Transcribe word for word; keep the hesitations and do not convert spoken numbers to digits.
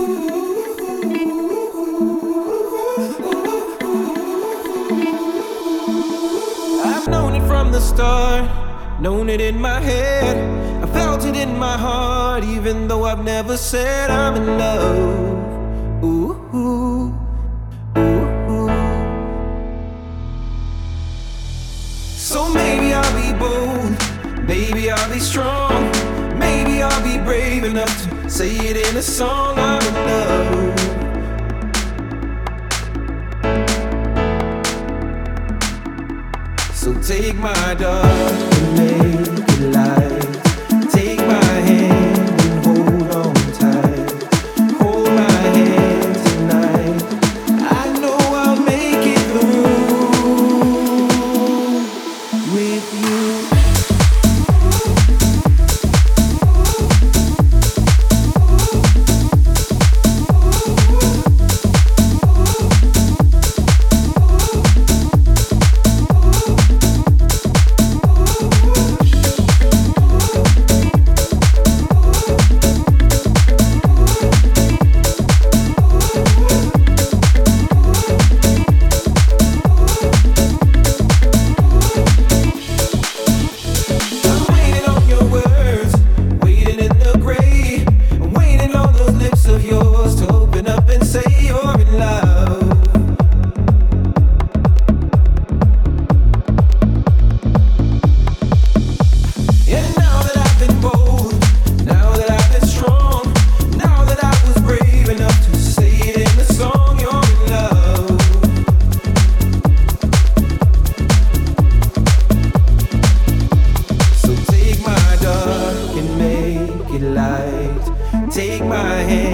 I've known it from the start, known it in my head. I felt it in my heart, even though I've never said I'm in love. Ooh, ooh, ooh, ooh. So maybe I'll be bold, maybe I'll be strong, maybe I'll be brave enough to say it in a song. I'm in love. So take my dark and make it light. Take my hand and hold on tight. Hold my hand tonight. I know I'll make it through with you. Take my